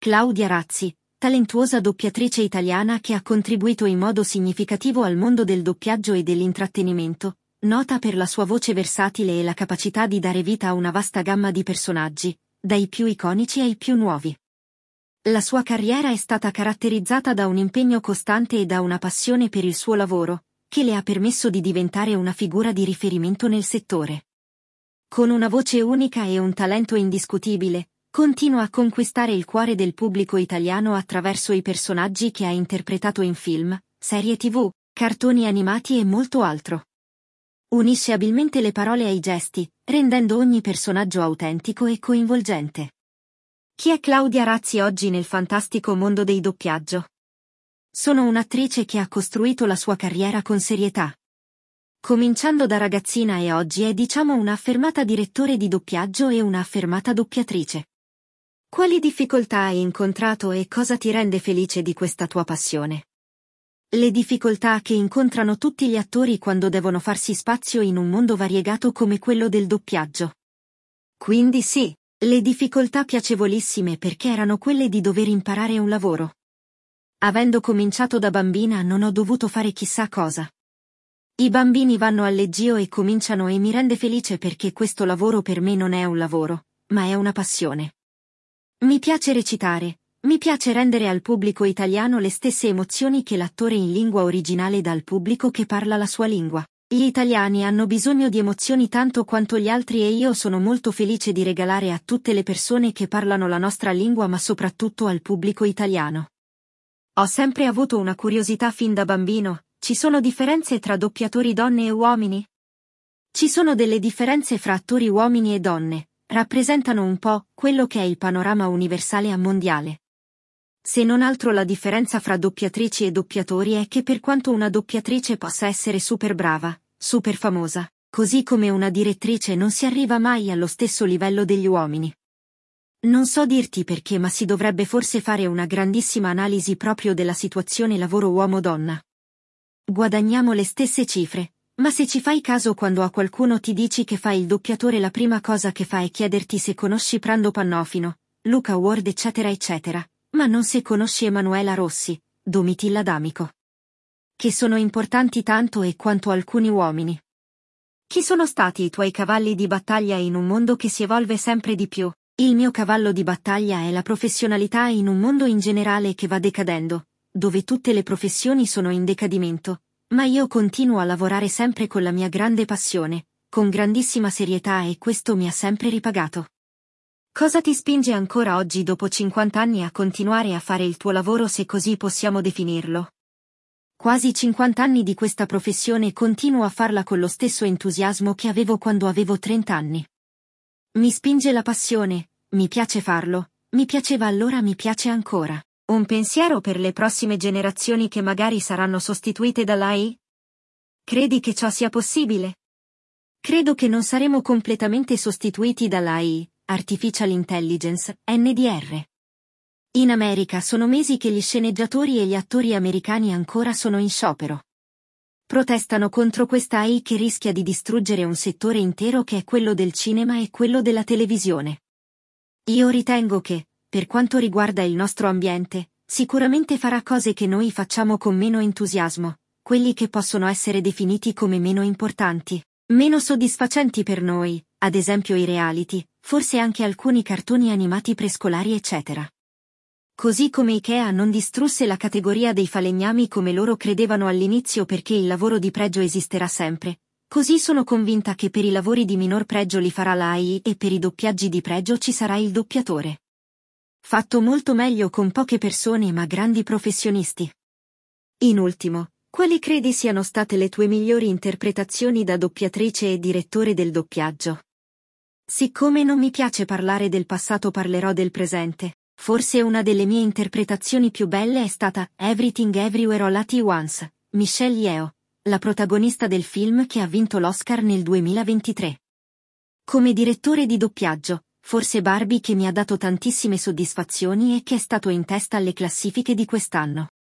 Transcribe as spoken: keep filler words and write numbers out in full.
Claudia Razzi, talentuosa doppiatrice italiana che ha contribuito in modo significativo al mondo del doppiaggio e dell'intrattenimento, nota per la sua voce versatile e la capacità di dare vita a una vasta gamma di personaggi, dai più iconici ai più nuovi. La sua carriera è stata caratterizzata da un impegno costante e da una passione per il suo lavoro, che le ha permesso di diventare una figura di riferimento nel settore. Con una voce unica e un talento indiscutibile, continua a conquistare il cuore del pubblico italiano attraverso i personaggi che ha interpretato in film, serie tivù, cartoni animati e molto altro. Unisce abilmente le parole ai gesti, rendendo ogni personaggio autentico e coinvolgente. Chi è Claudia Razzi oggi nel fantastico mondo dei doppiaggio? Sono un'attrice che ha costruito la sua carriera con serietà. Cominciando da ragazzina e oggi è diciamo una affermata direttore di doppiaggio e una affermata doppiatrice. Quali difficoltà hai incontrato e cosa ti rende felice di questa tua passione? Le difficoltà che incontrano tutti gli attori quando devono farsi spazio in un mondo variegato come quello del doppiaggio. Quindi sì, le difficoltà piacevolissime perché erano quelle di dover imparare un lavoro. Avendo cominciato da bambina non ho dovuto fare chissà cosa. I bambini vanno al leggio e cominciano e mi rende felice perché questo lavoro per me non è un lavoro, ma è una passione. Mi piace recitare, mi piace rendere al pubblico italiano le stesse emozioni che l'attore in lingua originale dà al pubblico che parla la sua lingua. Gli italiani hanno bisogno di emozioni tanto quanto gli altri e io sono molto felice di regalare a tutte le persone che parlano la nostra lingua ma soprattutto al pubblico italiano. Ho sempre avuto una curiosità fin da bambino, ci sono differenze tra doppiatori donne e uomini? Ci sono delle differenze fra attori uomini e donne. Rappresentano un po' quello che è il panorama universale e mondiale. Se non altro la differenza fra doppiatrici e doppiatori è che per quanto una doppiatrice possa essere super brava, super famosa, così come una direttrice non si arriva mai allo stesso livello degli uomini. Non so dirti perché ma si dovrebbe forse fare una grandissima analisi proprio della situazione lavoro uomo-donna. Guadagniamo le stesse cifre. Ma se ci fai caso quando a qualcuno ti dici che fai il doppiatore la prima cosa che fa è chiederti se conosci Prando Pannofino, Luca Ward eccetera eccetera, ma non se conosci Emanuela Rossi, Domitilla D'Amico. Che sono importanti tanto e quanto alcuni uomini. Chi sono stati i tuoi cavalli di battaglia in un mondo che si evolve sempre di più? Il mio cavallo di battaglia è la professionalità in un mondo in generale che va decadendo, dove tutte le professioni sono in decadimento. Ma io continuo a lavorare sempre con la mia grande passione, con grandissima serietà e questo mi ha sempre ripagato. Cosa ti spinge ancora oggi dopo cinquanta anni a continuare a fare il tuo lavoro se così possiamo definirlo? Quasi cinquanta anni di questa professione continuo a farla con lo stesso entusiasmo che avevo quando avevo trenta anni. Mi spinge la passione, mi piace farlo, mi piaceva allora mi piace ancora. Un pensiero per le prossime generazioni che magari saranno sostituite dall'A I? Credi che ciò sia possibile? Credo che non saremo completamente sostituiti dall'A I, Artificial Intelligence, N D R. In America sono mesi che gli sceneggiatori e gli attori americani ancora sono in sciopero. Protestano contro questa A I che rischia di distruggere un settore intero che è quello del cinema e quello della televisione. Io ritengo che, per quanto riguarda il nostro ambiente, sicuramente farà cose che noi facciamo con meno entusiasmo, quelli che possono essere definiti come meno importanti, meno soddisfacenti per noi, ad esempio i reality, forse anche alcuni cartoni animati prescolari eccetera. Così come Ikea non distrusse la categoria dei falegnami come loro credevano all'inizio perché il lavoro di pregio esisterà sempre, così sono convinta che per i lavori di minor pregio li farà l'A I e per i doppiaggi di pregio ci sarà il doppiatore. Fatto molto meglio con poche persone ma grandi professionisti. In ultimo, quali credi siano state le tue migliori interpretazioni da doppiatrice e direttore del doppiaggio? Siccome non mi piace parlare del passato parlerò del presente, forse una delle mie interpretazioni più belle è stata Everything Everywhere All at Once, Michelle Yeoh, la protagonista del film che ha vinto l'Oscar nel duemilaventitré. Come direttore di doppiaggio, forse Barbie che mi ha dato tantissime soddisfazioni e che è stato in testa alle classifiche di quest'anno.